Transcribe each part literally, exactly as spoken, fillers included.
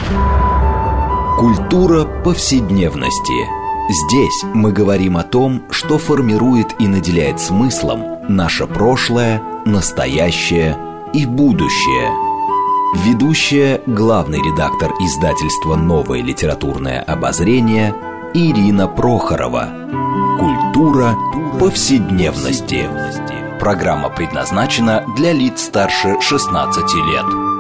Культура повседневности. Здесь мы говорим о том, что формирует и наделяет смыслом наше прошлое, настоящее и будущее. Ведущая, главный редактор издательства «Новое литературное обозрение» Ирина Прохорова. Культура повседневности. Программа предназначена для лиц старше шестнадцати лет.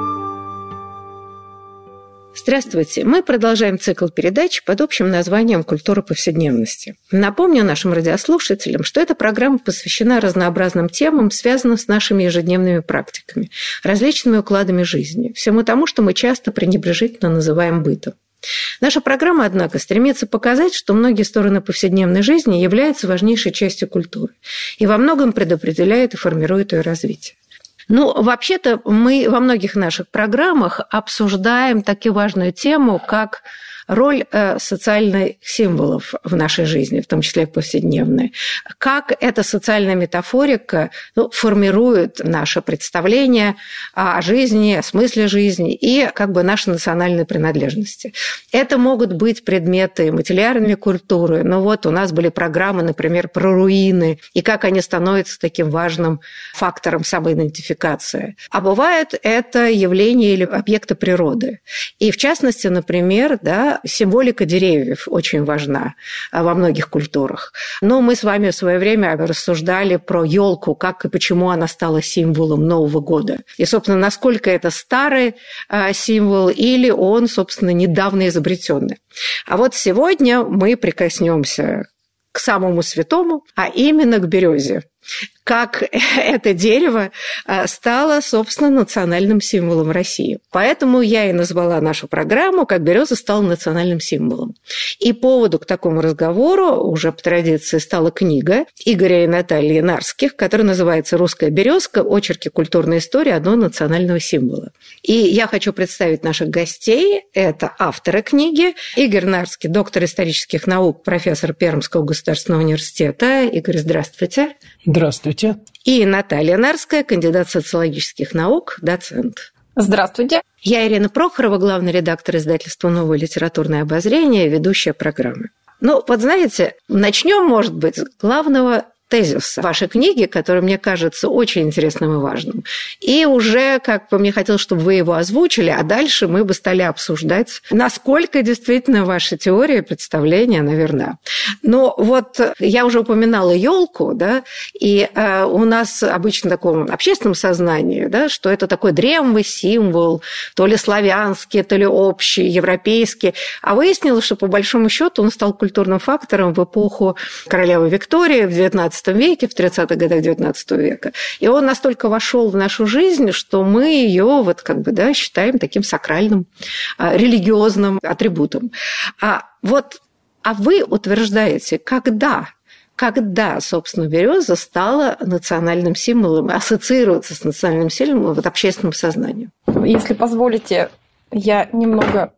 Здравствуйте! Мы продолжаем цикл передач под общим названием «Культура повседневности». Напомню нашим радиослушателям, что эта программа посвящена разнообразным темам, связанным с нашими ежедневными практиками, различными укладами жизни, всему тому, что мы часто пренебрежительно называем бытом. Наша программа, однако, стремится показать, что многие стороны повседневной жизни являются важнейшей частью культуры и во многом предопределяют и формируют ее развитие. Ну, вообще-то мы во многих наших программах обсуждаем такую важную тему, как роль социальных символов в нашей жизни, в том числе повседневной. Как эта социальная метафорика ну, формирует наше представление о жизни, о смысле жизни и как бы нашей национальной принадлежности. Это могут быть предметы материальной культуры. Ну вот у нас были программы, например, про руины и как они становятся таким важным фактором самоидентификации. А бывает это явления или объекты природы. И в частности, например, да, символика деревьев очень важна во многих культурах. Но мы с вами в свое время рассуждали про елку, как и почему она стала символом Нового года. И, собственно, насколько это старый символ или он, собственно, недавно изобретенный. А вот сегодня мы прикоснемся к самому святому, а именно к березе. Как это дерево стало, собственно, национальным символом России. Поэтому я и назвала нашу программу «Как береза стала национальным символом». И поводу к такому разговору уже по традиции стала книга Игоря и Натальи Нарских, которая называется «Русская березка. Очерки культурной истории одного национального символа». И я хочу представить наших гостей. Это авторы книги. Игорь Нарский, доктор исторических наук, профессор Пермского государственного университета. Игорь, здравствуйте. Здравствуйте. И Наталья Нарская, кандидат социологических наук, доцент. Здравствуйте. Я Ирина Прохорова, главный редактор издательства «Новое литературное обозрение», ведущая программы. Ну, вот знаете, начнем, может быть, с главного тезиса вашей книги, который, мне кажется, очень интересным и важным. И уже, как бы мне хотелось, чтобы вы его озвучили, а дальше мы бы стали обсуждать, насколько действительно ваша теория, представление, наверное. Но вот я уже упоминала елку, да, и э, у нас обычно в таком общественном сознании, да, что это такой древний символ, то ли славянский, то ли общий, европейский. А выяснилось, что по большому счету он стал культурным фактором в эпоху королевы Виктории в девятнадцатом веке, в тридцатых годах девятнадцатого века. И он настолько вошел в нашу жизнь, что мы ее вот как бы, да, считаем таким сакральным, религиозным атрибутом. А вот, а вы утверждаете, когда, когда, собственно, береза стала национальным символом, ассоциируется с национальным символом в общественном сознании? Если позволите, я немного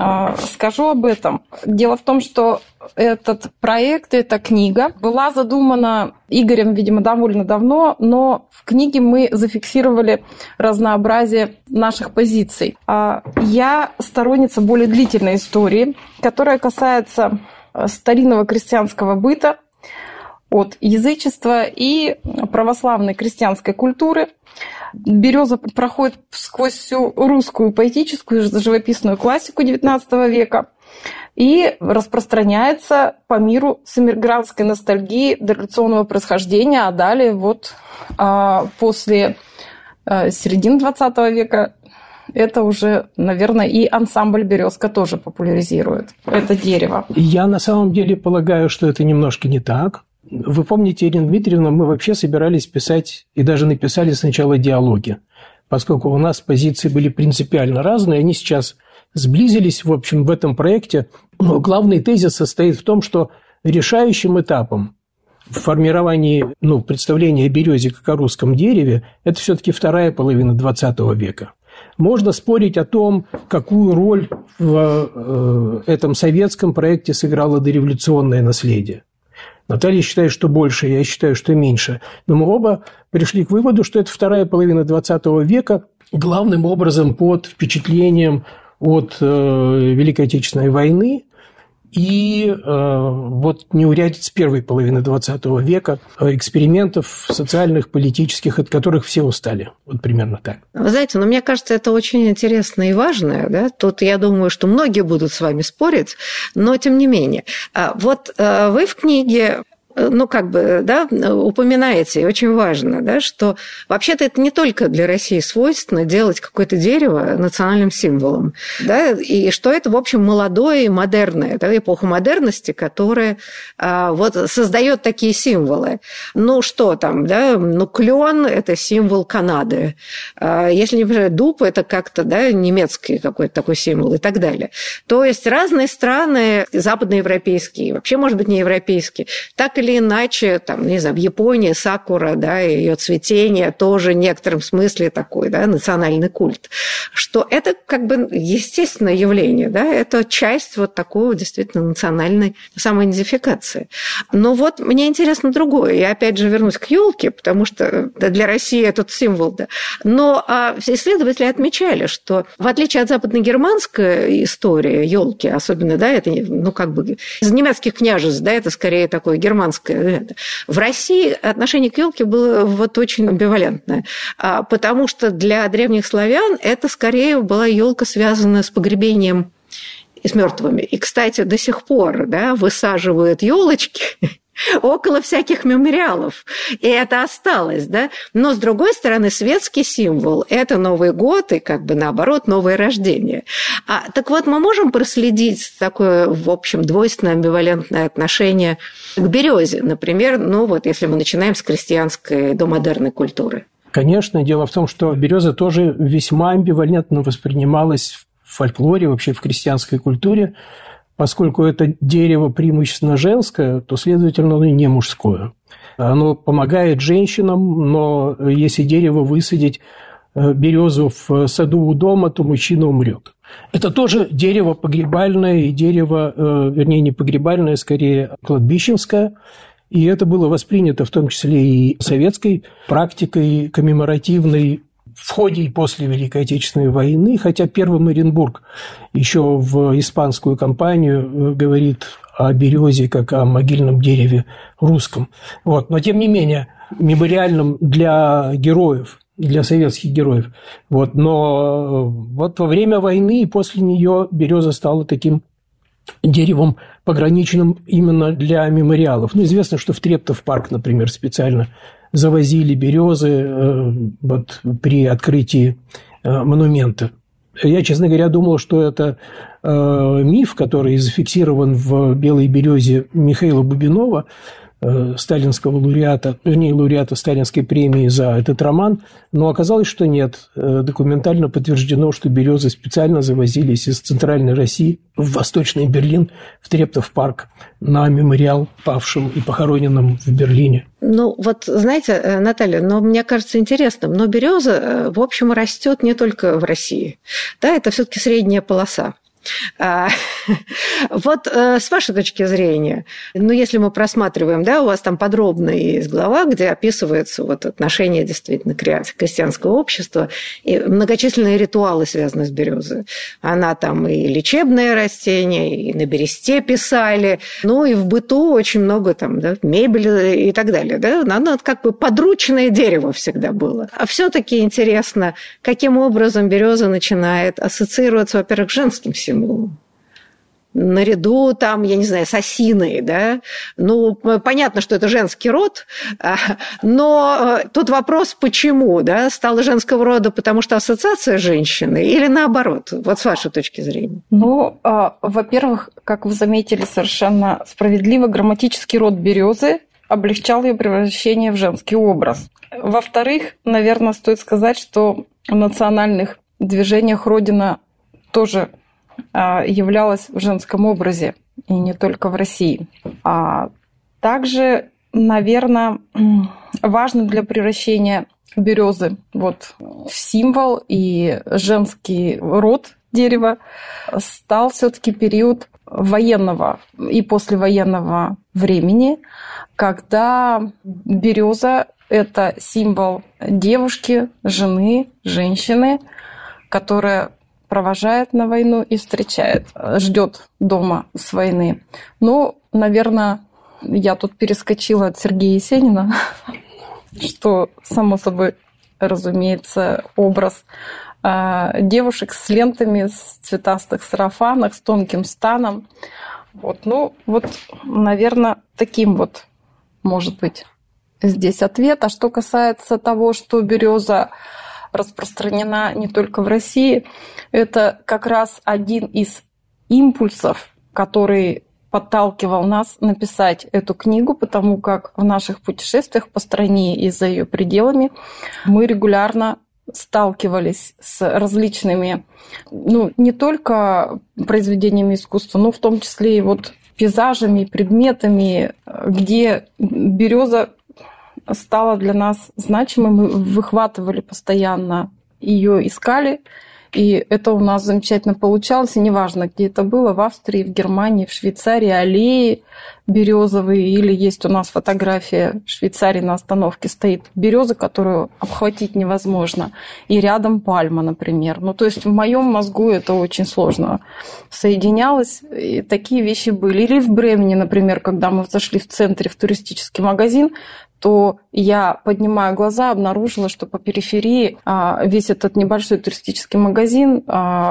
скажу об этом. Дело в том, что этот проект, эта книга была задумана Игорем, видимо, довольно давно, но в книге мы зафиксировали разнообразие наших позиций. Я сторонница более длительной истории, которая касается старинного крестьянского быта, от язычества и православной крестьянской культуры. Береза проходит сквозь всю русскую поэтическую живописную классику девятнадцатого века и распространяется по миру с эмигрантской ностальгией дореволюционного происхождения, а далее вот а, после а, середины двадцатого века это уже, наверное, и ансамбль «Березка» тоже популяризирует это дерево. Я на самом деле полагаю, что это немножко не так. Вы помните, Ирина Дмитриевна, мы вообще собирались писать и даже написали сначала диалоги, поскольку у нас позиции были принципиально разные, они сейчас сблизились, в общем, в этом проекте. Но главный тезис состоит в том, что решающим этапом в формировании ну, представления о березе как о русском дереве это все-таки вторая половина двадцатого века. Можно спорить о том, какую роль в этом советском проекте сыграло дореволюционное наследие. Наталья считает, что больше, я считаю, что меньше. Но мы оба пришли к выводу, что это вторая половина двадцатого века, главным образом под впечатлением от э, Великой Отечественной войны и э, вот неурядиц первой половины двадцатого века, экспериментов социальных, политических, от которых все устали. Вот примерно так. Вы знаете, ну, мне кажется, это очень интересно и важно. Да? Тут я думаю, что многие будут с вами спорить, но тем не менее. Вот вы в книге... ну, как бы, да, упоминаете, очень важно, да, что вообще-то это не только для России свойственно делать какое-то дерево национальным символом, да, и что это, в общем, молодое и модерное, да, эпоха модерности, которая а, вот создает такие символы. Ну, что там, да, ну, клен – это символ Канады. А, если не понимаю, дуб – это как-то, да, немецкий какой-то такой символ и так далее. То есть разные страны, западноевропейские, вообще, может быть, не европейские, так или иначе, там, не знаю, в Японии сакура, да, ее цветение тоже в некотором смысле такой, да, национальный культ, что это как бы естественное явление, да, это часть вот такого действительно национальной самоидентификации. Но вот мне интересно другое, я опять же вернусь к елке, потому что для России этот символ, да, но а, исследователи отмечали, что в отличие от западногерманской истории елки, особенно, да, это, ну, как бы из немецких княжеств, да, это скорее такое германское. В России отношение к елке было вот очень амбивалентное, потому что для древних славян это скорее была елка, связанная с погребением и с мертвыми. И, кстати, до сих пор, да, высаживают елочки около всяких мемориалов, и это осталось, да. Но, с другой стороны, светский символ – это Новый год и, как бы, наоборот, новое рождение. А, так вот, мы можем проследить такое, в общем, двойственное амбивалентное отношение к березе, например, ну вот, если мы начинаем с крестьянской домодерной культуры. Конечно, дело в том, что береза тоже весьма амбивалентно воспринималась в фольклоре, вообще в крестьянской культуре. Поскольку это дерево преимущественно женское, то, следовательно, оно и не мужское. Оно помогает женщинам, но если дерево высадить, березу в саду у дома, то мужчина умрет. Это тоже дерево погребальное и дерево, вернее, не погребальное, скорее кладбищенское. И это было воспринято в том числе и советской практикой коммеморативной в ходе и после Великой Отечественной войны, хотя первый Оренбург еще в испанскую кампанию говорит о березе как о могильном дереве русском. Вот. Но, тем не менее, мемориальным для героев, для советских героев. Вот. Но вот во время войны и после нее береза стала таким деревом пограничным именно для мемориалов. Ну, известно, что в Трептов парк, например, специально завозили березы вот, при открытии монумента. Я, честно говоря, думал, что это миф, который зафиксирован в «Белой березе» Михаила Бубинова, сталинского лауреата, вернее, лауреата Сталинской премии за этот роман, но оказалось, что нет. Документально подтверждено, что березы специально завозились из Центральной России в Восточный Берлин, в Трептов парк, на мемориал павшим и похороненным в Берлине. Ну, вот, знаете, Наталья, но мне кажется интересным, но береза, в общем, растет не только в России. Да, это все-таки средняя полоса. Вот с вашей точки зрения, ну, если мы просматриваем, да, у вас там подробно есть глава, где описывается вот отношение действительно крестьянского общества и многочисленные ритуалы, связанные с березой. Она там и лечебное растение, и на бересте писали, ну, и в быту очень много там, да, мебели и так далее, да, оно как бы подручное дерево всегда было. А все-таки интересно, каким образом береза начинает ассоциироваться, во-первых, с женским символом. Наряду там, я не знаю, с осиной, да, ну, понятно, что это женский род, но тут вопрос, почему, да, стало женского рода, потому что ассоциация женщины или наоборот, вот с вашей точки зрения? Ну, во-первых, как вы заметили, совершенно справедливо, грамматический род березы облегчал ее превращение в женский образ. Во-вторых, наверное, стоит сказать, что в национальных движениях Родина тоже являлась в женском образе, и не только в России. А также, наверное, важным для превращения березы вот, в символ и женский род дерева стал все-таки период военного и послевоенного времени, когда береза – это символ девушки, жены, женщины, которая провожает на войну и встречает, ждет дома с войны. Ну, наверное, я тут перескочила от Сергея Есенина, что, само собой, разумеется, образ девушек с лентами, с цветастых сарафанах, с тонким станом. Вот, ну, вот, наверное, таким вот может быть здесь ответ. А что касается того, что береза распространена не только в России, это как раз один из импульсов, который подталкивал нас написать эту книгу, потому как в наших путешествиях по стране и за ее пределами мы регулярно сталкивались с различными, ну, не только произведениями искусства, но в том числе и вот пейзажами, предметами, где береза стала для нас значимой. Мы выхватывали постоянно, ее искали, и это у нас замечательно получалось. И неважно, где это было, в Австрии, в Германии, в Швейцарии, аллеи березовые, или есть у нас фотография в Швейцарии, на остановке стоит береза, которую обхватить невозможно, и рядом пальма, например. Ну, то есть в моем мозгу это очень сложно соединялось, и такие вещи были. Или в Бремени, например, когда мы зашли в центре в туристический магазин, то я, поднимая глаза, обнаружила, что по периферии весь этот небольшой туристический магазин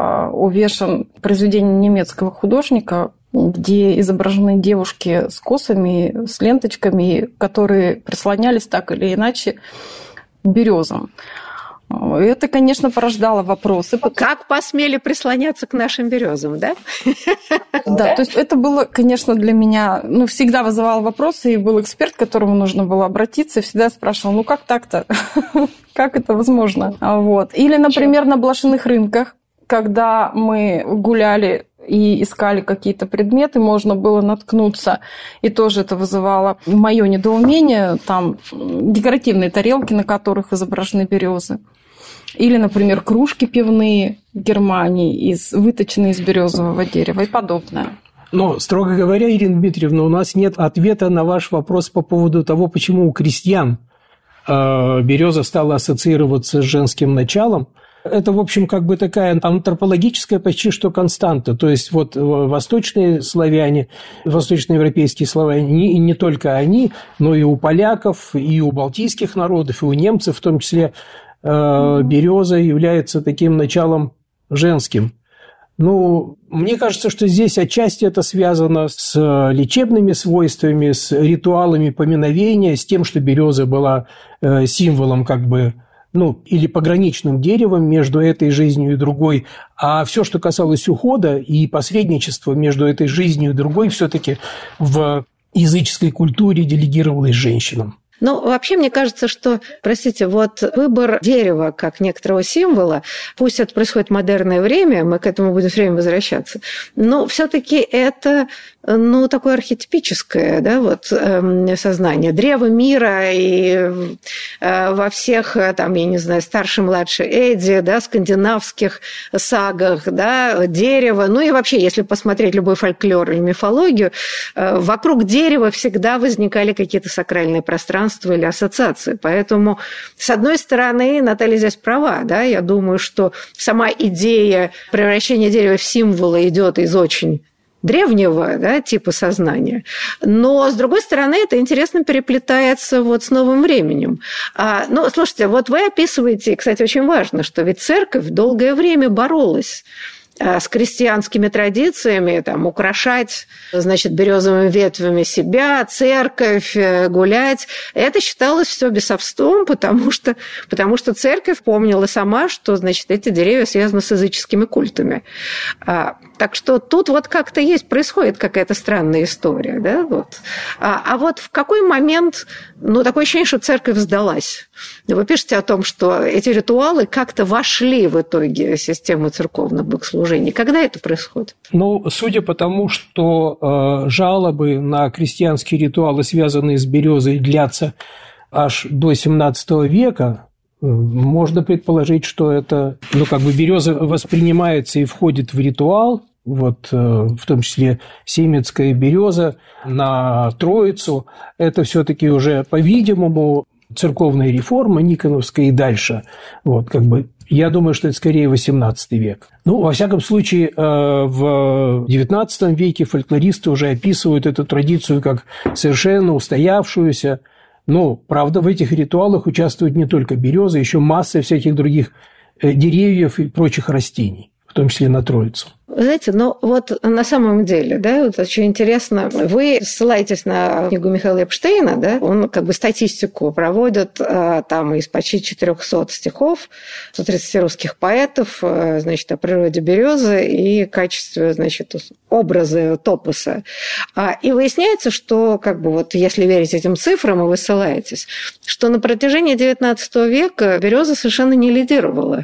увешан произведением немецкого художника, где изображены девушки с косами, с ленточками, которые прислонялись так или иначе к березам. Это, конечно, порождало вопросы. Как посмели прислоняться к нашим березам, да? Да, то есть это было, конечно, для меня, ну, всегда вызывало вопросы, и был эксперт, к которому нужно было обратиться, и всегда спрашивал, ну, как так-то? Как это возможно? Вот. Или, например, на блошиных рынках, когда мы гуляли и искали какие-то предметы, можно было наткнуться, и тоже это вызывало мое недоумение, там декоративные тарелки, на которых изображены березы. Или, например, кружки пивные в Германии, из, выточенные из березового дерева и подобное. Но, строго говоря, Ирина Дмитриевна, у нас нет ответа на ваш вопрос по поводу того, почему у крестьян э, береза стала ассоциироваться с женским началом. Это, в общем, как бы такая антропологическая почти что константа. То есть вот восточные славяне, восточноевропейские славяне, и не только они, но и у поляков, и у балтийских народов, и у немцев в том числе, береза является таким началом женским. Ну, мне кажется, что здесь отчасти это связано с лечебными свойствами, с ритуалами поминовения, с тем, что береза была символом как бы, ну, или пограничным деревом между этой жизнью и другой, а все, что касалось ухода и посредничества между этой жизнью и другой, все-таки в языческой культуре делегировалось женщинам. Ну, вообще, мне кажется, что, простите, вот выбор дерева как некоторого символа, пусть это происходит в модерное время, мы к этому будем все время возвращаться, но все-таки это, ну, такое архетипическое, да, вот, сознание. Древо мира и во всех, там, я не знаю, старший, младший Эдди, да, скандинавских сагах, да, дерево, ну и вообще, если посмотреть любой фольклор или мифологию, вокруг дерева всегда возникали какие-то сакральные пространства или ассоциации. Поэтому, с одной стороны, Наталья здесь права, да, я думаю, что сама идея превращения дерева в символы идет из очень древнего, да, типа сознания. Но, с другой стороны, это интересно переплетается вот с новым временем. А, ну, слушайте, вот вы описываете, кстати, очень важно, что ведь церковь долгое время боролась с крестьянскими традициями, там, украшать, значит, березовыми ветвями себя, церковь, гулять. Это считалось все бесовством, потому что, потому что церковь помнила сама, что, значит, эти деревья связаны с языческими культами. А, так что тут вот как-то есть, происходит какая-то странная история. Да? Вот. А, а вот в какой момент, ну, такое ощущение, что церковь сдалась. Вы пишете о том, что эти ритуалы как-то вошли в итоге в систему церковных богослужений. Когда это происходит? Ну, судя по тому, что э, жалобы на крестьянские ритуалы, связанные с березой, длятся аж до семнадцатого века, э, можно предположить, что это, ну, как бы береза воспринимается и входит в ритуал, вот, э, в том числе семецкая береза на Троицу. Это все-таки уже, по-видимому, церковная реформа Никоновская и дальше. Вот, как бы Я думаю, что это скорее восемнадцатый век. Ну, во всяком случае, в девятнадцатом веке фольклористы уже описывают эту традицию как совершенно устоявшуюся. Но, правда, в этих ритуалах участвуют не только березы, еще масса всяких других деревьев и прочих растений, в том числе на Троицу. Знаете, ну вот на самом деле, да, вот очень интересно, вы ссылаетесь на книгу Михаила Эпштейна, да, он как бы статистику проводит там из почти четырехсот стихов, сто тридцать русских поэтов, значит, о природе березы и качестве, значит, образа топоса. И выясняется, что, как бы вот, если верить этим цифрам, и вы ссылаетесь, что на протяжении девятнадцатого века береза совершенно не лидировала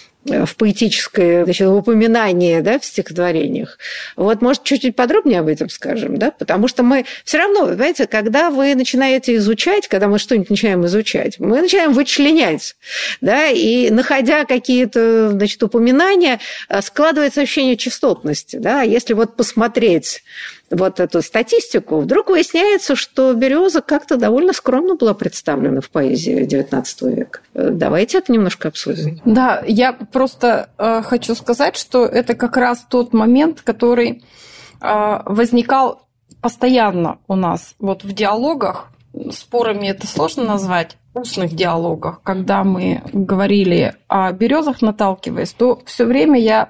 в поэтическое, значит, упоминание, да, в стихотворениях. Вот, может, чуть-чуть подробнее об этом скажем, да, потому что мы все равно, понимаете, когда вы начинаете изучать, когда мы что-нибудь начинаем изучать, мы начинаем вычленять, да, и находя какие-то, значит, упоминания, складывается ощущение частотности, да, если вот посмотреть вот эту статистику, вдруг выясняется, что береза как-то довольно скромно была представлена в поэзии девятнадцатого века. Давайте это немножко обсудим. Да, я просто э, хочу сказать, что это как раз тот момент, который э, возникал постоянно у нас вот в диалогах. Спорами это сложно назвать, устных диалогах, когда мы говорили о березах, наталкиваясь, то все время я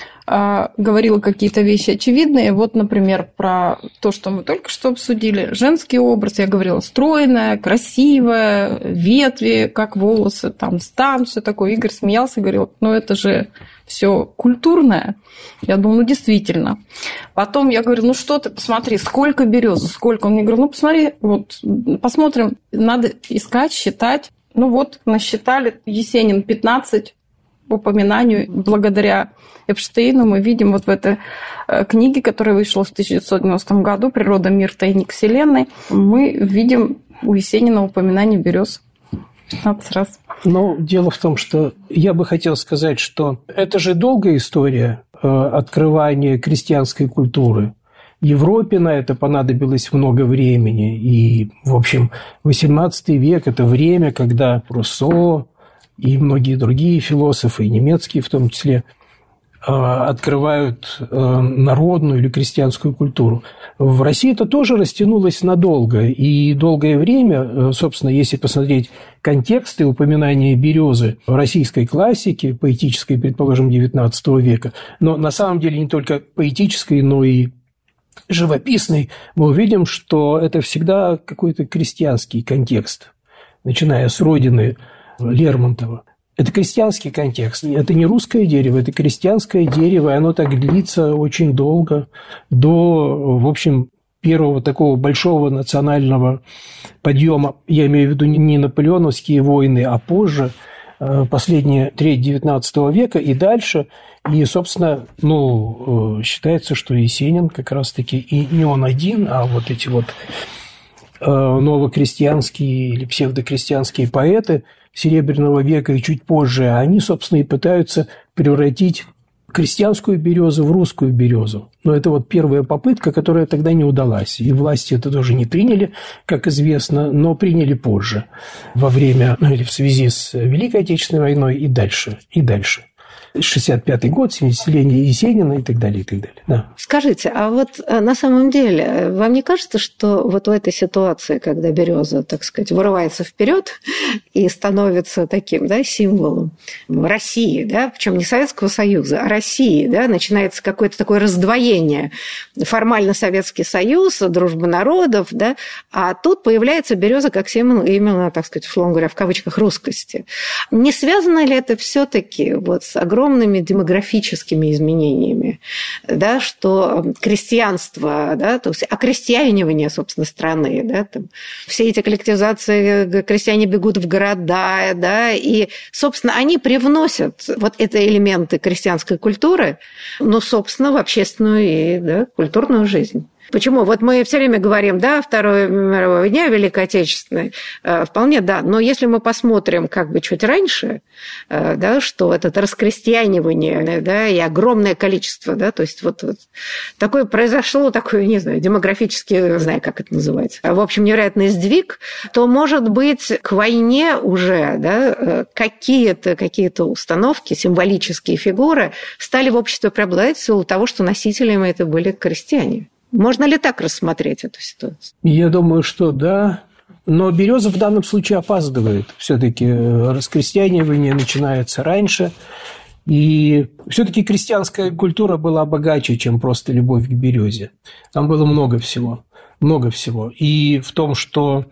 говорила какие-то вещи очевидные. Вот, например, про то, что мы только что обсудили. Женский образ, я говорила, стройная, красивая, ветви, как волосы, там, стан, все такое. Игорь смеялся, говорил, ну это же все культурное. Я думаю, ну действительно. Потом я говорю, ну что ты, посмотри, сколько берез, сколько. Он мне говорит, ну посмотри, вот посмотрим, надо искать, считать. Ну вот, насчитали Есенин пятнадцать упоминанию. Благодаря Эпштейну мы видим вот в этой книге, которая вышла в тысяча девятьсот девяностом году «Природа, мир, тайник вселенной», мы видим у Есенина упоминание берез пятнадцать раз. Но дело в том, что я бы хотел сказать, что это же долгая история открывания крестьянской культуры. Европе на это понадобилось много времени. И, в общем, восемнадцатый век – это время, когда Руссо и многие другие философы, и немецкие в том числе, открывают народную или крестьянскую культуру. В России это тоже растянулось надолго. И долгое время, собственно, если посмотреть контексты упоминания березы в российской классике, поэтической, предположим, девятнадцатого века, но на самом деле не только поэтической, но и живописной, мы увидим, что это всегда какой-то крестьянский контекст, начиная с родины Лермонтова. Это крестьянский контекст. Это не русское дерево, это крестьянское дерево, и оно так длится очень долго, до, в общем, первого такого большого национального подъема. Я имею в виду не наполеоновские войны, а позже, последняя треть девятнадцатого века и дальше. И, собственно, ну, считается, что Есенин как раз-таки и не он один, а вот эти вот новокрестьянские или псевдокрестьянские поэты Серебряного века и чуть позже, они, собственно, и пытаются превратить крестьянскую березу в русскую березу. Но это вот первая попытка, которая тогда не удалась. И власти это тоже не приняли, как известно, но приняли позже, во время, ну, или в связи с Великой Отечественной войной и дальше, и дальше. шестьдесят пятый год, семидесятилетие Есенина и так далее, и так далее. Да. Скажите, а вот на самом деле, вам не кажется, что вот в этой ситуации, когда береза, так сказать, вырывается вперед и становится таким, да, символом России, да, причем не Советского Союза, а России, да, начинается какое-то такое раздвоение. Формально Советский Союз, дружба народов, да, а тут появляется береза как символ именно, так сказать, условно говоря, в кавычках, русскости. Не связано ли это все-таки вот с огромным огромными демографическими изменениями, да, что крестьянство, да, то есть окрестьянивание, собственно, страны, да, там, все эти коллективизации, крестьяне бегут в города, да, и, собственно, они привносят вот эти элементы крестьянской культуры, ну, собственно, в общественную и, да, культурную жизнь. Почему? Вот мы все время говорим, да, Второй мировой дня, Великой Отечественной, вполне да, но если мы посмотрим как бы чуть раньше, да, что это раскрестьянивание, да, и огромное количество, да, то есть вот, вот такое произошло, такое, не знаю, демографически, не знаю, как это называется, в общем, невероятный сдвиг, то, может быть, к войне уже, да, какие-то, какие-то установки, символические фигуры стали в обществе преобладать в силу того, что носителями это были крестьяне. Можно ли так рассмотреть эту ситуацию? Я думаю, что да. Но береза в данном случае опаздывает. Все-таки раскрестьянивание начинается раньше. И все-таки крестьянская культура была богаче, чем просто любовь к березе. Там было много всего. Много всего. И в том, что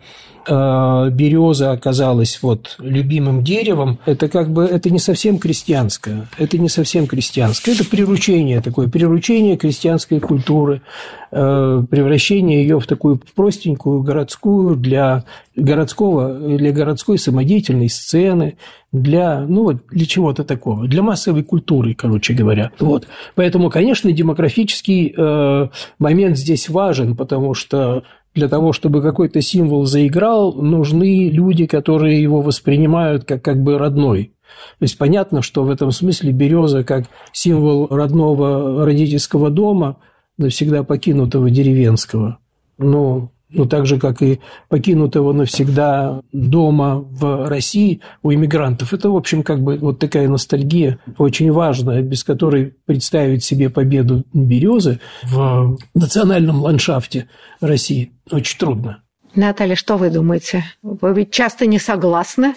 э, береза оказалась вот любимым деревом, это как бы это не совсем крестьянское. Это не совсем крестьянское. Это приручение такое, приручение крестьянской культуры, э, превращение ее в такую простенькую городскую для городского, для городской самодеятельной сцены, для, ну, вот, для чего-то такого, для массовой культуры, короче говоря. Вот. Поэтому, конечно, демографический э, момент здесь важен, потому что для того, чтобы какой-то символ заиграл, нужны люди, которые его воспринимают как, как бы родной. То есть понятно, что в этом смысле береза как символ родного родительского дома, навсегда покинутого деревенского. Но ну, так же, как и покинутого навсегда дома в России у иммигрантов. Это, в общем, как бы вот такая ностальгия очень важная, без которой представить себе победу березы в национальном ландшафте России очень трудно. Наталья, что вы думаете? Вы ведь часто не согласны?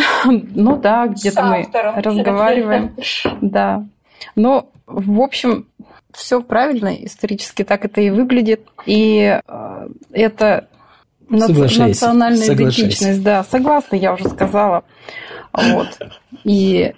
Ну да, где-то мы разговариваем. Да. Но, в общем, все правильно, исторически так это и выглядит. И это национальная идентичность. Да, согласна, я уже сказала. Вот. И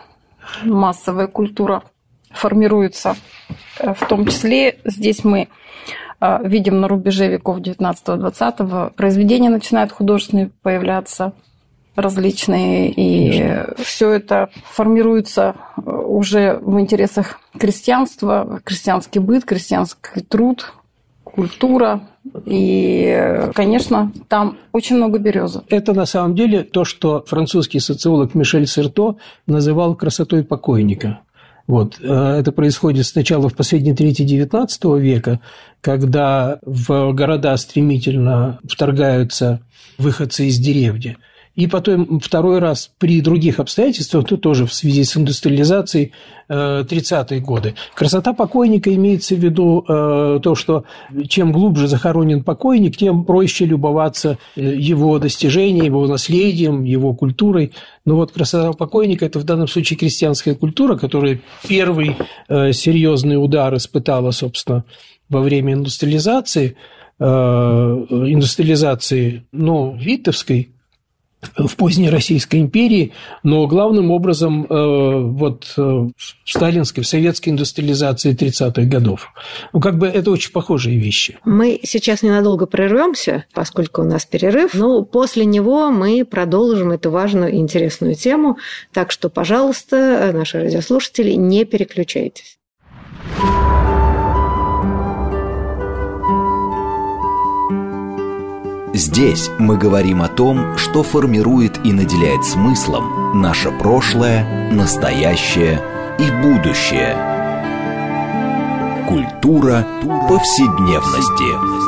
массовая культура формируется. В том числе здесь мы видим на рубеже веков девятнадцатого-двадцатого произведения начинают художественные появляться различные, и все это формируется уже в интересах крестьянства, крестьянский быт, крестьянский труд, культура. И, конечно, там очень много березы. Это на самом деле то, что французский социолог Мишель Серто называл красотой покойника. Вот. Это происходит сначала в последней трети девятнадцатого века, когда в города стремительно вторгаются выходцы из деревни. И потом второй раз при других обстоятельствах, то тоже в связи с индустриализацией, тридцатые годы. Красота покойника имеется в виду то, что чем глубже захоронен покойник, тем проще любоваться его достижением, его наследием, его культурой. Но вот красота покойника – это в данном случае крестьянская культура, которая первый серьезный удар испытала, собственно, во время индустриализации, индустриализации, ну, витебской, в поздней Российской империи, но главным образом э, вот э, в сталинской, в советской индустриализации тридцатых годов. Ну, как бы это очень похожие вещи. Мы сейчас ненадолго прервемся, поскольку у нас перерыв, но после него мы продолжим эту важную и интересную тему. Так что, пожалуйста, наши радиослушатели, не переключайтесь. Здесь мы говорим о том, что формирует и наделяет смыслом наше прошлое, настоящее и будущее. Культура повседневности.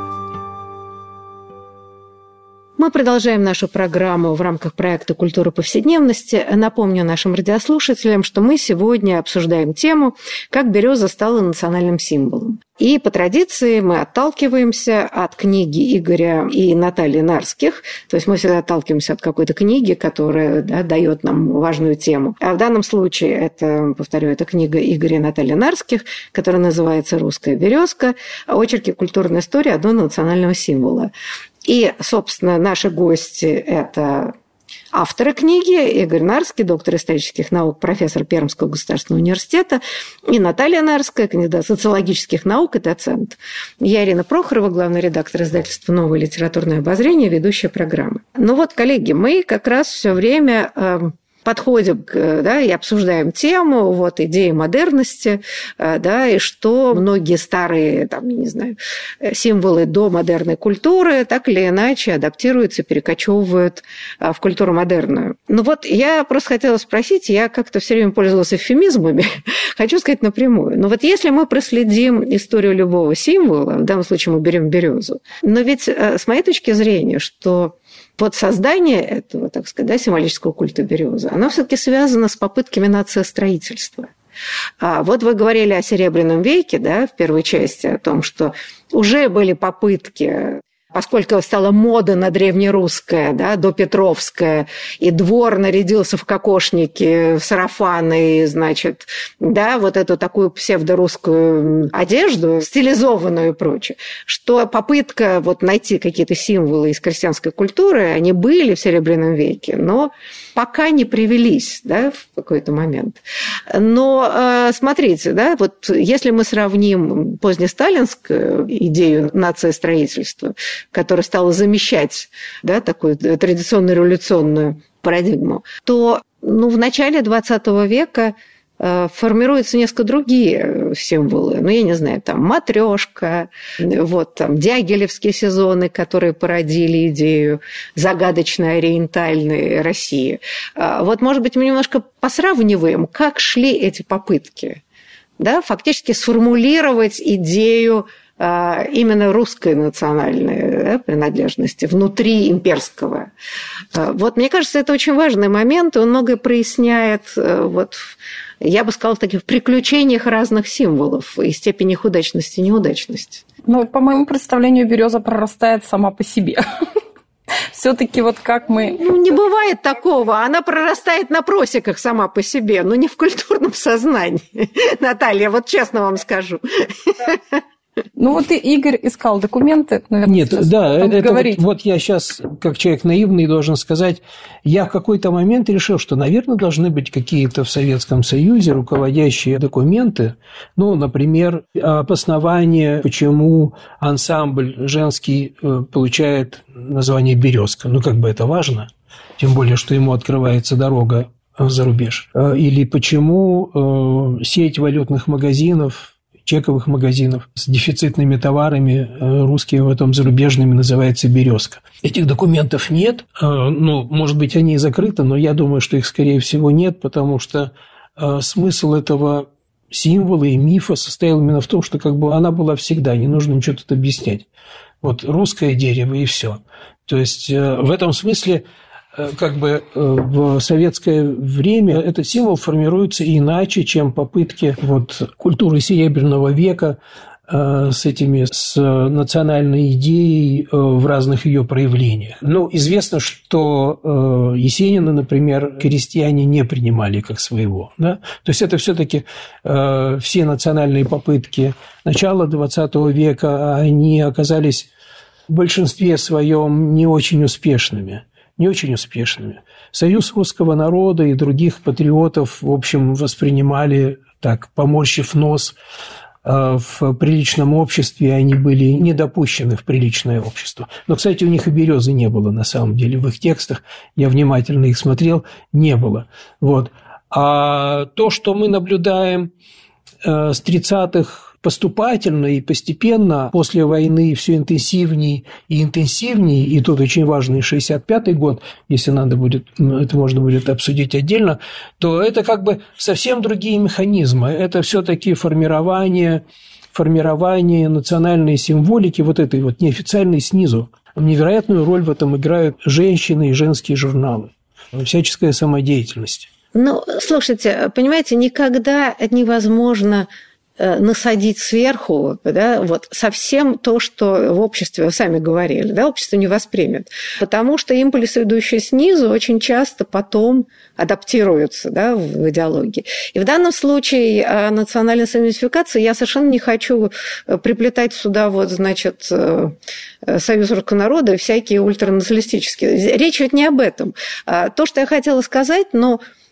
Мы продолжаем нашу программу в рамках проекта «Культура повседневности». Напомню нашим радиослушателям, что мы сегодня обсуждаем тему «Как береза стала национальным символом». И по традиции мы отталкиваемся от книги Игоря и Натальи Нарских. То есть мы всегда отталкиваемся от какой-то книги, которая, да, дает нам важную тему. А в данном случае это, повторю, это книга Игоря и Натальи Нарских, которая называется «Русская березка. Очерки культурной истории одного национального символа». И, собственно, наши гости – это авторы книги: Игорь Нарский, доктор исторических наук, профессор Пермского государственного университета, и Наталья Нарская, кандидат социологических наук и доцент. Я Ирина Прохорова, главный редактор издательства «Новое литературное обозрение», ведущая программы. Ну вот, коллеги, мы как раз все время подходим, да, и обсуждаем тему, вот, идеи модерности, да, и что многие старые, там, не знаю, символы до модерной культуры так или иначе адаптируются, перекочевывают в культуру модерную. Ну вот я просто хотела спросить, я как-то все время пользовалась эвфемизмами, хочу сказать напрямую. Но вот если мы проследим историю любого символа, в данном случае мы берем березу, но ведь с моей точки зрения, что вот создание этого, так сказать, да, символического культа березы, оно все-таки связано с попытками нациостроительства. А вот вы говорили о Серебряном веке, да, в первой части, о том, что уже были попытки, поскольку стала мода на древнерусское, да, допетровское, и двор нарядился в кокошники, в сарафаны, и, значит, да, вот эту такую псевдорусскую одежду, стилизованную и прочее, что попытка вот найти какие-то символы из крестьянской культуры, они были в Серебряном веке, но пока не привелись, да, в какой-то момент. Но смотрите, да, вот если мы сравним позднесталинскую идею нациостроительства, которая стала замещать, да, такую традиционную революционную парадигму, то, ну, в начале двадцатого века формируются несколько другие символы. Ну, я не знаю, там матрёшка, вот там дягилевские сезоны, которые породили идею загадочной ориентальной России. Вот, может быть, мы немножко посравниваем, как шли эти попытки, да, фактически сформулировать идею именно русской национальной, да, принадлежности внутри имперского. Вот, мне кажется, это очень важный момент, он многое проясняет, вот, я бы сказала, в таких приключениях разных символов и степени их удачности и неудачности. Ну, по моему представлению, береза прорастает сама по себе. Все-таки вот как мы... Ну, не бывает такого. Она прорастает на просеках сама по себе, но не в культурном сознании. Наталья, вот честно вам скажу. Ну вот и Игорь искал документы, наверное. Нет, да, это вот, вот я сейчас, как человек наивный, должен сказать, я в какой-то момент решил, что, наверное, должны быть какие-то в Советском Союзе руководящие документы, ну, например, обоснование, почему ансамбль женский получает название «Березка». Ну, как бы это важно, тем более, что ему открывается дорога за рубеж. Или почему сеть валютных магазинов, чековых магазинов с дефицитными товарами, русскими потом зарубежными, называется «Березка». Этих документов нет, ну, может быть, они и закрыты, но я думаю, что их, скорее всего, нет, потому что смысл этого символа и мифа состоял именно в том, что как бы она была всегда, не нужно ничего тут объяснять. Вот русское дерево и все. То есть в этом смысле как бы в советское время этот символ формируется иначе, чем попытки вот культуры Серебряного века с этими, с национальной идеей в разных ее проявлениях. Ну, известно, что Есенина, например, крестьяне не принимали как своего. Да? То есть это все-таки все национальные попытки начала двадцатого века, они оказались в большинстве своем не очень успешными. не очень успешными. Союз русского народа и других патриотов, в общем, воспринимали так, поморщив нос, в приличном обществе, они были не допущены в приличное общество. Но, кстати, у них и березы не было, на самом деле, в их текстах, я внимательно их смотрел, не было. Вот. А то, что мы наблюдаем с тридцатых поступательно и постепенно, после войны все интенсивнее и интенсивнее, и тут очень важный шестьдесят пятый год, если надо будет, это можно будет обсудить отдельно, то это как бы совсем другие механизмы. Это все-таки формирование, формирование национальной символики, вот этой вот неофициальной снизу. Невероятную роль в этом играют женщины и женские журналы, всяческая самодеятельность. Ну, слушайте, понимаете, никогда невозможно насадить сверху, да, вот совсем то, что в обществе, вы сами говорили, да, общество не воспримет. Потому что импульсы, идущие снизу, очень часто потом адаптируются, да, в идеологии. И в данном случае национальной самоидентификации я совершенно не хочу приплетать сюда вот, значит, Союз русского народа и всякие ультранационалистические. Речь ведь не об этом. То, что я хотела сказать, но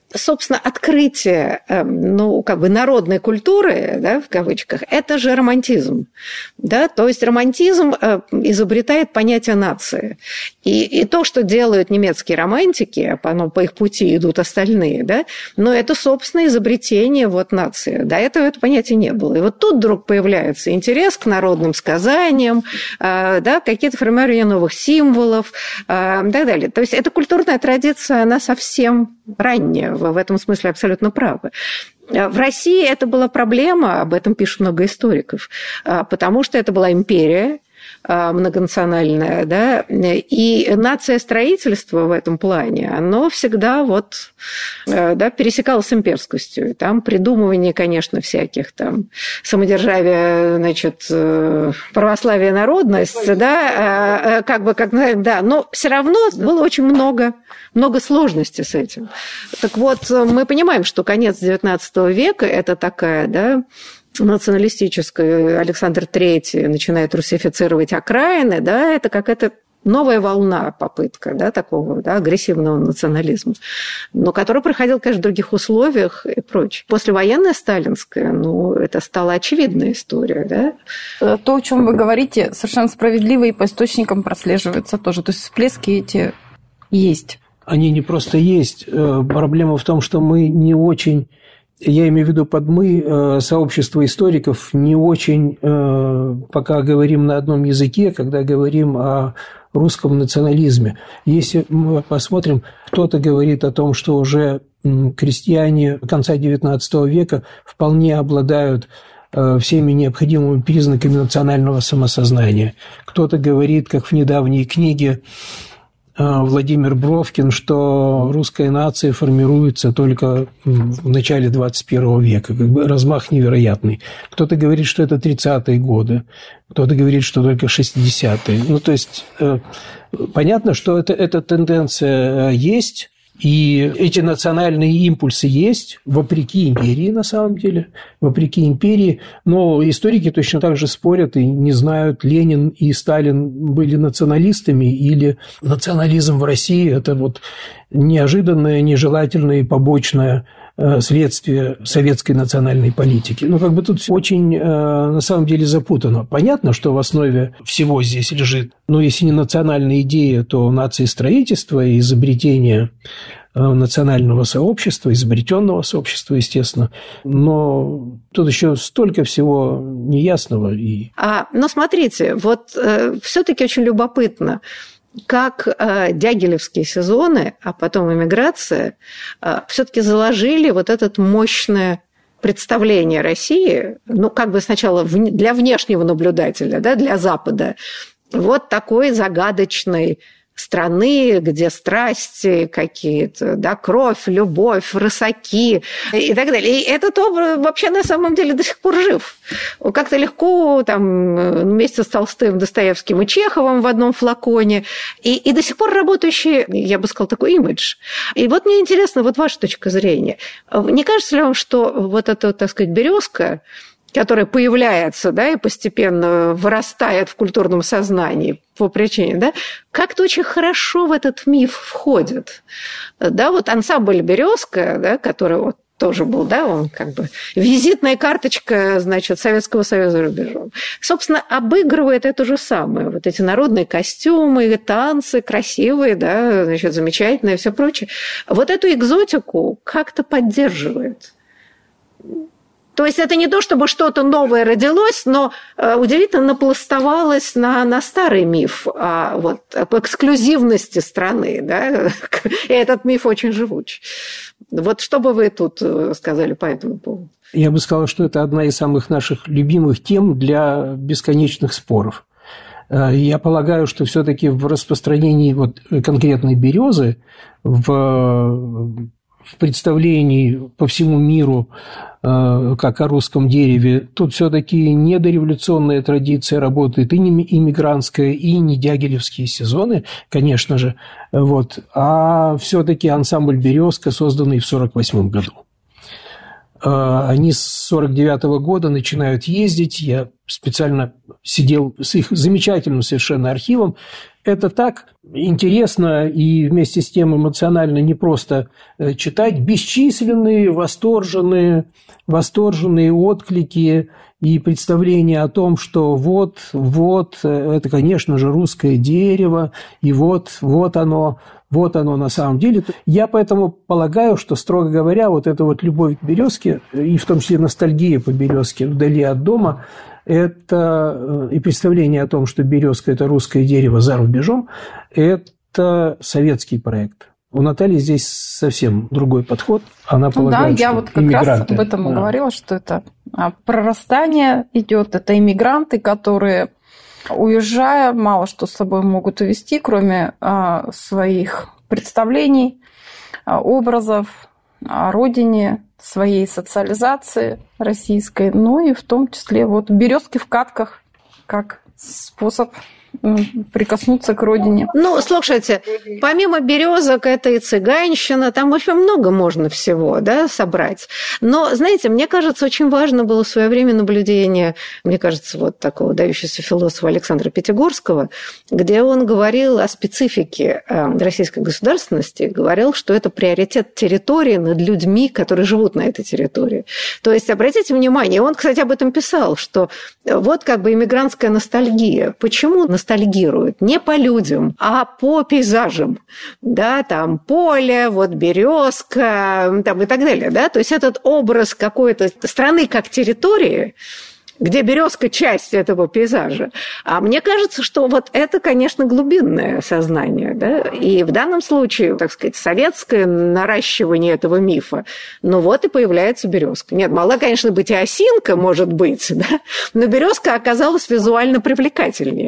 собственно, открытие, ну, как бы народной культуры, да, в кавычках, это же романтизм. Да? То есть романтизм изобретает понятие нации. И, и то, что делают немецкие романтики, по, по их пути идут остальные, да, но это, собственно, изобретение вот нации. До этого это понятие не было. И вот тут вдруг появляется интерес к народным сказаниям, да, какие-то формирования новых символов и так далее. То есть эта культурная традиция, она совсем ранняя. Вы в этом смысле абсолютно правы. В России это была проблема, об этом пишут много историков, потому что это была империя многонациональная, да, и нация строительства в этом плане, оно всегда вот, да, пересекалось с имперскостью. Там придумывание, конечно, всяких там самодержавия, значит, православие, народность, да, как бы, как, да, но все равно было очень много, много сложностей с этим. Так вот, мы понимаем, что конец девятнадцатого века – это такая, да, националистическая, Александр Третий начинает русифицировать окраины, да, это какая-то новая волна, попытка, да, такого, да, агрессивного национализма, но который проходил, конечно, в других условиях и прочее. Послевоенная сталинская, ну, это стала очевидная история, да. То, о чем вы говорите, совершенно справедливо и по источникам прослеживается тоже, то есть всплески эти есть. Они не просто есть. Проблема в том, что мы не очень... Я имею в виду под «мы» сообщество историков не очень пока говорим на одном языке, когда говорим о русском национализме. Если мы посмотрим, кто-то говорит о том, что уже крестьяне конца девятнадцатого века вполне обладают всеми необходимыми признаками национального самосознания. Кто-то говорит, как в недавней книге Владимир Бровкин, что русская нация формируется только в начале двадцать первого века. Как бы размах невероятный. Кто-то говорит, что это тридцатые годы, кто-то говорит, что только шестидесятые. Ну, то есть, понятно, что это, эта тенденция есть, и эти национальные импульсы есть, вопреки империи, на самом деле, вопреки империи. Но историки точно так же спорят и не знают, Ленин и Сталин были националистами или национализм в России – это вот неожиданное, нежелательное и побочное следствие советской национальной политики. Ну, как бы тут очень, на самом деле, запутано. Понятно, что в основе всего здесь лежит, ну, если не национальная идея, то нациестроительство и изобретение национального сообщества, изобретенного сообщества, естественно. Но тут еще столько всего неясного. И... А, но смотрите, вот э, все-таки очень любопытно, как э, дягилевские сезоны, а потом эмиграция, э, все-таки заложили вот это мощное представление России, ну, как бы сначала в, для внешнего наблюдателя, да, для Запада, вот такой загадочной страны, где страсти какие-то, да, кровь, любовь, рысаки и так далее. И этот образ вообще на самом деле до сих пор жив. Как-то легко там вместе с Толстым, Достоевским и Чеховым в одном флаконе. И, и до сих пор работающий, я бы сказала, такой имидж. И вот мне интересно, вот ваша точка зрения. Не кажется ли вам, что вот эта, так сказать, березка, которая появляется, да, и постепенно вырастает в культурном сознании по причине, да, как-то очень хорошо в этот миф входит. Да, вот ансамбль «Березка», да, который вот тоже был, да, он как бы визитная карточка, значит, Советского Союза за рубежом. Собственно, обыгрывает это же самое. Вот эти народные костюмы, танцы красивые, да, значит, замечательные и все прочее. Вот эту экзотику как-то поддерживает. То есть это не то, чтобы что-то новое родилось, но удивительно напластовалось на, на старый миф о, вот, об эксклюзивности страны. Да? И этот миф очень живуч. Вот что бы вы тут сказали по этому поводу? Я бы сказал, что это одна из самых наших любимых тем для бесконечных споров. Я полагаю, что все-таки в распространении вот конкретной березы, в... в представлении по всему миру, как о русском дереве, тут все-таки не дореволюционная традиция работает, и не иммигрантская, и не дягилевские сезоны, конечно же, вот, а все-таки ансамбль «Березка», созданный в сорок восьмом году. Они с сорок девятого года начинают ездить. Я специально сидел с их замечательным совершенно архивом. Это так интересно и вместе с тем эмоционально непросто читать. Бесчисленные восторженные, восторженные отклики и представления о том, что вот, вот, это, конечно же, русское дерево, и вот, вот оно, вот оно на самом деле. Я поэтому полагаю, что, строго говоря, вот эта вот любовь к березке, и в том числе ностальгия по березке вдали от дома, это и представление о том, что березка – это русское дерево за рубежом, это советский проект. У Натальи здесь совсем другой подход. Она полагает, ну, да, я что вот как иммигранты. раз об этом и да. говорила, что это прорастание идет, это иммигранты, которые, уезжая, мало что с собой могут увезти, кроме а, своих представлений, а, образов о родине, своей социализации российской, ну и в том числе вот березки в катках как способ прикоснуться к родине. Ну, слушайте, помимо березок, это и цыганщина, там очень много можно всего, да, собрать. Но, знаете, мне кажется, очень важно было в свое время наблюдение, мне кажется, вот такого выдающегося философа Александра Пятигорского, где он говорил о специфике российской государственности, говорил, что это приоритет территории над людьми, которые живут на этой территории. То есть, обратите внимание, он, кстати, об этом писал, что вот как бы иммигрантская ностальгия. Почему ностальгия? Ностальгируют не по людям, а по пейзажам, да, там поле, вот березка, там и так далее, да, то есть этот образ какой-то страны как территории, где березка часть этого пейзажа. А мне кажется, что вот это, конечно, глубинное сознание, да, и в данном случае, так сказать, советское наращивание этого мифа, ну вот и появляется березка. Нет, могла, конечно, быть и осинка, может быть, да, но березка оказалась визуально привлекательнее.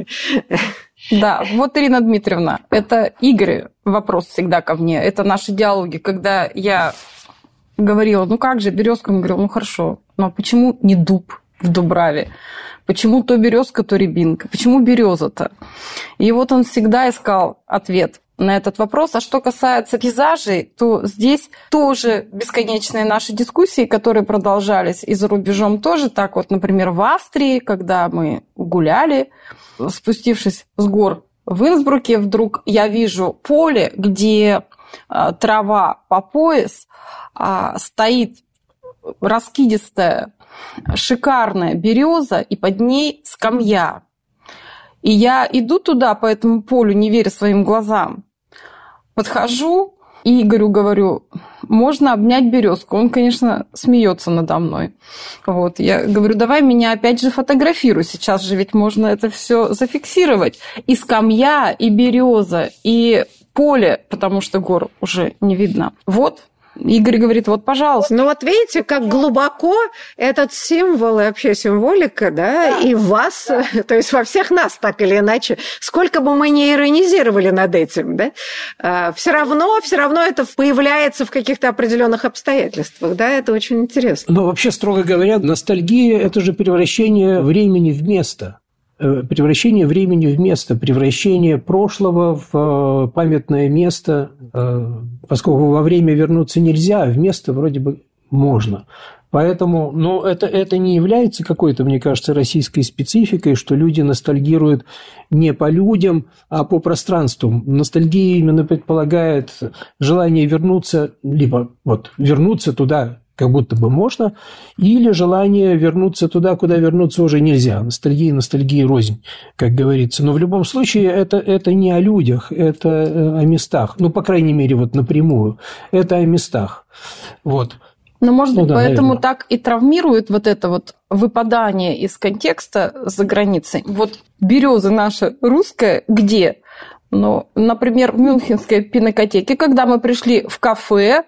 Да, вот, Ирина Дмитриевна, это Игорь вопрос всегда ко мне, это наши диалоги, когда я говорила, ну как же, березка, он говорил, ну хорошо, но почему не дуб в Дубраве? Почему то березка, то рябинка? Почему береза-то? И вот он всегда искал ответ на этот вопрос. А что касается пейзажей, то здесь тоже бесконечные наши дискуссии, которые продолжались и за рубежом тоже. Так вот, например, в Австрии, когда мы гуляли, спустившись с гор в Инсбруке, вдруг я вижу поле, где трава по пояс, стоит раскидистая, шикарная береза, и под ней скамья. И я иду туда, по этому полю, не веря своим глазам. Подхожу и Игорю говорю, можно обнять березку. Он, конечно, смеется надо мной. Вот. Я говорю, давай меня опять же фотографируй. Сейчас же ведь можно это все зафиксировать. И скамья, и береза, и поле, потому что гор уже не видно. Вот. Игорь говорит, вот, пожалуйста. Ну вот видите, как глубоко этот символ и вообще символика, да, да, и в вас, да. То есть во всех нас так или иначе, сколько бы мы ни иронизировали над этим, да, все равно, все равно это появляется в каких-то определенных обстоятельствах, да, это очень интересно. Но вообще, строго говоря, ностальгия – это же превращение времени в место. Превращение времени в место, превращение прошлого в памятное место, поскольку во время вернуться нельзя, а в место вроде бы можно. Поэтому, ну, это, это не является какой-то, мне кажется, российской спецификой, что люди ностальгируют не по людям, а по пространству. Ностальгия именно предполагает желание вернуться, либо вот вернуться туда, как будто бы можно, или желание вернуться туда, куда вернуться уже нельзя. Ностальгия, ностальгия рознь, как говорится. Но в любом случае это, это не о людях, это о местах. Ну, по крайней мере, вот напрямую. Это о местах. Вот. Но, может быть, ну, да, поэтому наверное. Так и травмирует вот это вот выпадание из контекста за границей. Вот береза наша русская где? Ну, например, в Мюнхенской пинакотеке, когда мы пришли в кафе,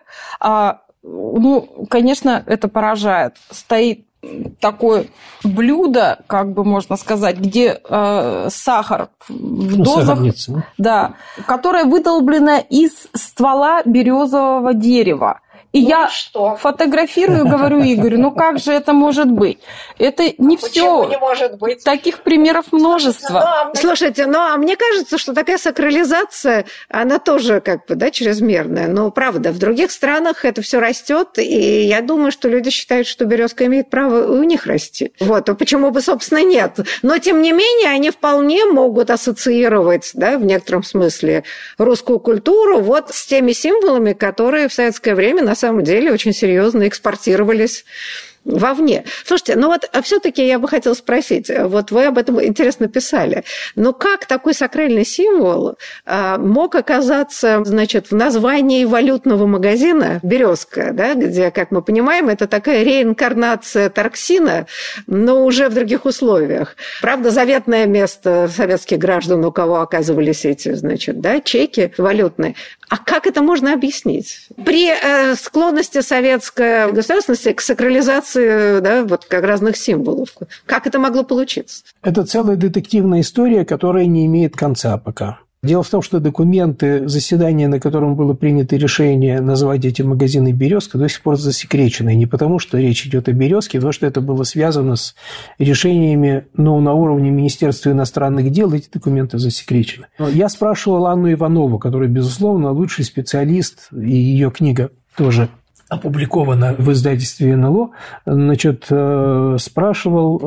ну, конечно, это поражает. Стоит такое блюдо, как бы можно сказать, где э, сахар в ну, дозах, да, которое выдолблено из ствола березового дерева. И ну я и что? фотографирую, говорю Игорю, ну как же это может быть? Это не все. Почему не может быть? Таких примеров множество. Слушайте, ну а мне кажется, что такая сакрализация, она тоже как бы, да, чрезмерная. Но правда, в других странах это все растет, и я думаю, что люди считают, что березка имеет право у них расти. Вот, а почему бы, собственно, нет? Но, тем не менее, они вполне могут ассоциировать, да, в некотором смысле, русскую культуру вот с теми символами, которые в советское время на самом деле очень серьезно экспортировались вовне. Слушайте, ну вот все-таки я бы хотела спросить, вот вы об этом интересно писали, но как такой сакральный символ мог оказаться, значит, в названии валютного магазина «Березка», да, где, как мы понимаем, это такая реинкарнация торксина, но уже в других условиях. Правда, заветное место советских граждан, у кого оказывались эти, значит, да, чеки валютные. А как это можно объяснить? При э, склонности советской государственности к сакрализации, да, вот как разных символов. Как это могло получиться? Это целая детективная история, которая не имеет конца пока. Дело в том, что документы заседания, на котором было принято решение назвать эти магазины «Березка», до сих пор засекречены. Не потому, что речь идет о «Березке», а потому что это было связано с решениями, ну, на уровне Министерства иностранных дел, эти документы засекречены. Я спрашивал Анну Иванову, которая, безусловно, лучший специалист, и ее книга тоже опубликовано в издательстве эн эл о, значит, спрашивал,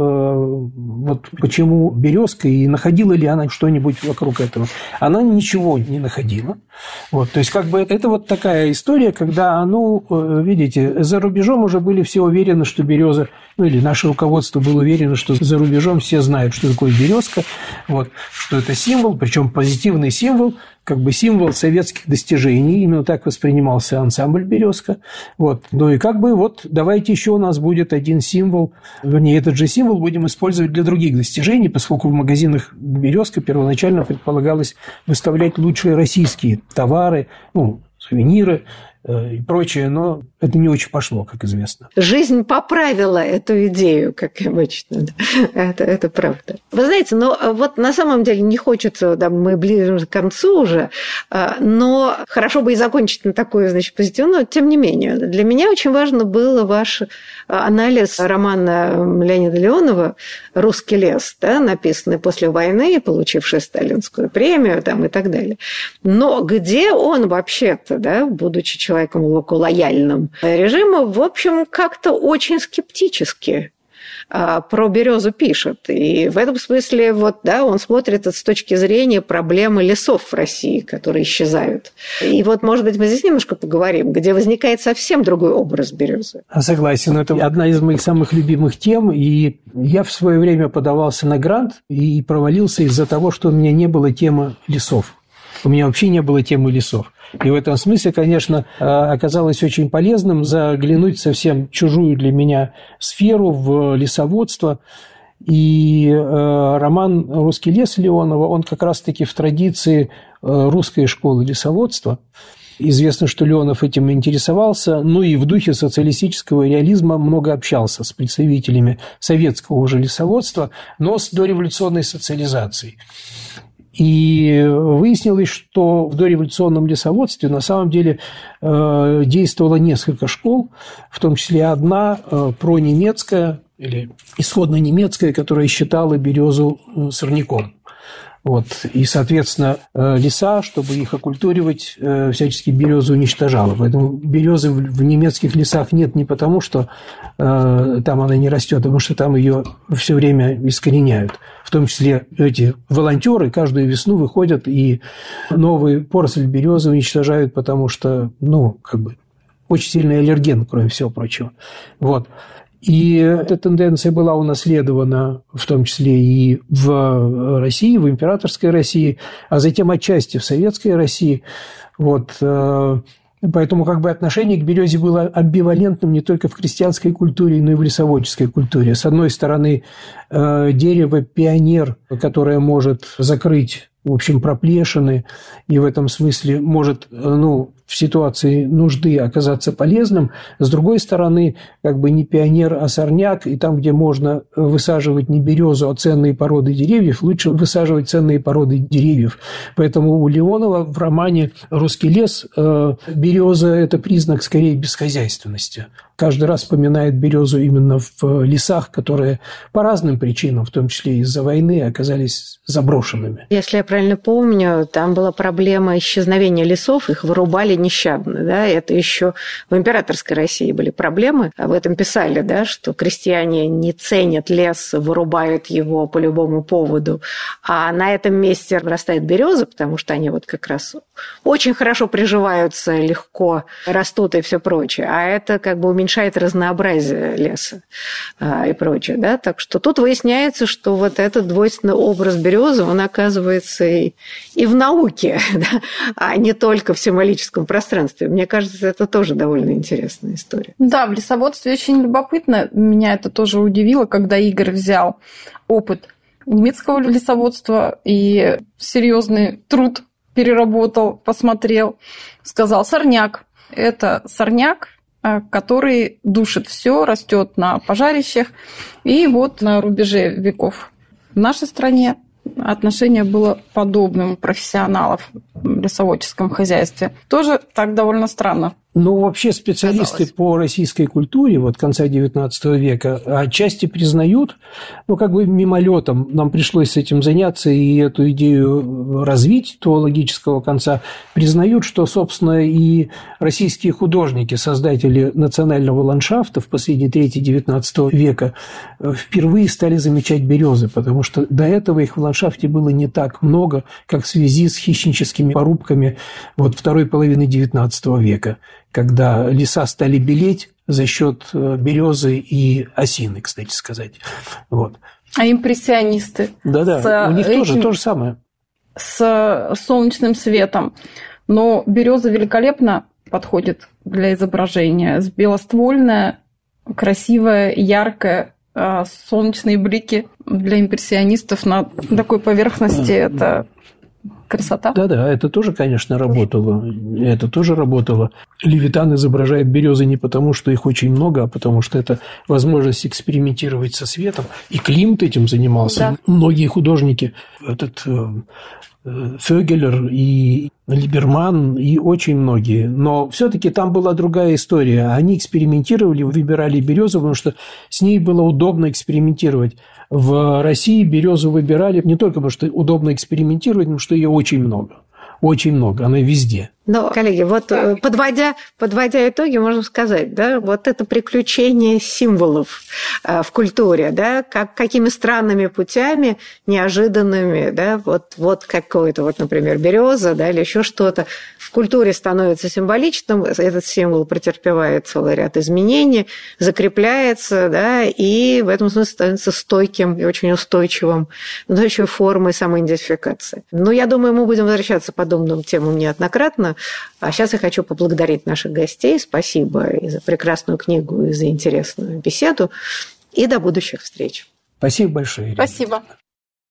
вот почему «Березка» и находила ли она что-нибудь вокруг этого. Она ничего не находила. Вот, то есть, как бы это, это вот такая история, когда, ну, видите, за рубежом уже были все уверены, что береза, ну, или наше руководство было уверено, что за рубежом все знают, что такое березка, вот, что это символ, причем позитивный символ, как бы символ советских достижений, именно так воспринимался ансамбль «Березка». Вот. Ну и как бы вот давайте еще у нас будет один символ, вернее, этот же символ будем использовать для других достижений, поскольку в магазинах «Березка» первоначально предполагалось выставлять лучшие российские товары, ну, сувениры и прочее, но это не очень пошло, как известно. Жизнь поправила эту идею, как обычно. Это, это правда. Вы знаете, но вот на самом деле не хочется, да, мы ближе к концу уже, но хорошо бы и закончить на такой, значит, позитивной, но тем не менее. Для меня очень важно был ваш анализ романа Леонида Леонова «Русский лес», да, написанный после войны, получивший сталинскую премию там, и так далее. Но где он вообще-то, да, будучи человеком глубоко лояльным режиму, в общем, как-то очень скептически про березу пишет. И в этом смысле вот, да, он смотрит это с точки зрения проблемы лесов в России, которые исчезают. И вот, может быть, мы здесь немножко поговорим, где возникает совсем другой образ березы. Согласен. Это одна из моих самых любимых тем. И я в свое время подавался на грант и провалился из-за того, что у меня не было темы лесов. У меня вообще не было темы лесов. И в этом смысле, конечно, оказалось очень полезным заглянуть в совсем чужую для меня сферу, в лесоводство. И роман «Русский лес» Леонова, он как раз-таки в традиции русской школы лесоводства. Известно, что Леонов этим интересовался, ну и в духе социалистического реализма много общался с представителями советского уже лесоводства, но с дореволюционной социализацией. И выяснилось, что в дореволюционном лесоводстве на самом деле э, действовало несколько школ, в том числе одна э, пронемецкая или исходно немецкая, которая считала березу сорняком. Вот. И, соответственно, леса, чтобы их окультуривать, всячески березу уничтожала. Поэтому березы в немецких лесах нет не потому, что там она не растет, а потому что там ее все время искореняют. В том числе эти волонтеры каждую весну выходят и новую поросль березы уничтожают, потому что, ну, как бы, очень сильный аллерген, кроме всего прочего. Вот. И эта тенденция была унаследована в том числе и в России, в императорской России, а затем отчасти в советской России. Вот. Поэтому как бы отношение к березе было амбивалентным не только в крестьянской культуре, но и в лесоводческой культуре. С одной стороны, дерево – пионер, которое может закрыть в общем, проплешины, и в этом смысле может, ну, в ситуации нужды оказаться полезным. С другой стороны, как бы не пионер, а сорняк, и там, где можно высаживать не березу, а ценные породы деревьев, лучше высаживать ценные породы деревьев. Поэтому у Леонова в романе «Русский лес» береза – это признак скорее бесхозяйственности. Каждый раз вспоминает березу именно в лесах, которые по разным причинам, в том числе из-за войны, оказались заброшенными. Если я правильно помню, там была проблема исчезновения лесов, их вырубали нещадно. Да? Это еще в императорской России были проблемы. Об этом писали, да, что крестьяне не ценят лес, вырубают его по любому поводу. А на этом месте растает береза, потому что они вот как раз очень хорошо приживаются, легко растут и все прочее. А это как бы уменьшает разнообразие леса а, и прочее. Да? Так что тут выясняется, что вот этот двойственный образ березы, он оказывается и, и в науке, да? А не только в символическом пространстве. Мне кажется, это тоже довольно интересная история. Да, в лесоводстве очень любопытно. Меня это тоже удивило, когда Игорь взял опыт немецкого лесоводства и серьезный труд переработал, посмотрел, сказал: сорняк. Это сорняк, который душит все, растет на пожарищах. И вот на рубеже веков в нашей стране отношение было подобным у профессионалов в лесоводческом хозяйстве. Тоже так довольно странно. Ну, вообще специалисты казалось. По российской культуре вот конца девятнадцатого века отчасти признают, ну, как бы мимолетом нам пришлось с этим заняться и эту идею развить до логического конца, признают, что, собственно, и российские художники, создатели национального ландшафта в последней трети девятнадцатого века впервые стали замечать березы, потому что до этого их в ландшафте было не так много, как в связи с хищническими порубками вот второй половины девятнадцатого века, когда леса стали белеть за счет березы и осины, кстати сказать. Вот. А импрессионисты? Да-да, у них этим, тоже то же самое. С солнечным светом. Но береза великолепно подходит для изображения. Белоствольная, красивая, яркая, солнечные блики для импрессионистов на такой поверхности – это красота. Да-да, это тоже, конечно, работало. Это тоже работало. Левитан изображает березы не потому, что их очень много, а потому что это возможность экспериментировать со светом. И Климт этим занимался. Да. Многие художники, этот Фёгелер и Либерман, и очень многие. Но все-таки там была другая история. Они экспериментировали, выбирали березу, потому что с ней было удобно экспериментировать. В России березу выбирали не только потому, что удобно экспериментировать, но что ее очень много. Очень много, она везде. Но, коллеги, вот подводя, подводя итоги, можно сказать, да, вот это приключение символов в культуре, да, как, какими странными путями, неожиданными, да, вот, вот какой-то, вот, например, береза, да, или еще что-то в культуре становится символичным, этот символ претерпевает целый ряд изменений, закрепляется, да, и в этом смысле становится стойким и очень устойчивым, устойчивой формой самоидентификации. Но я думаю, мы будем возвращаться к подобным темам неоднократно. А сейчас я хочу поблагодарить наших гостей. Спасибо и за прекрасную книгу, и за интересную беседу. И до будущих встреч. Спасибо большое, Ирина. Спасибо.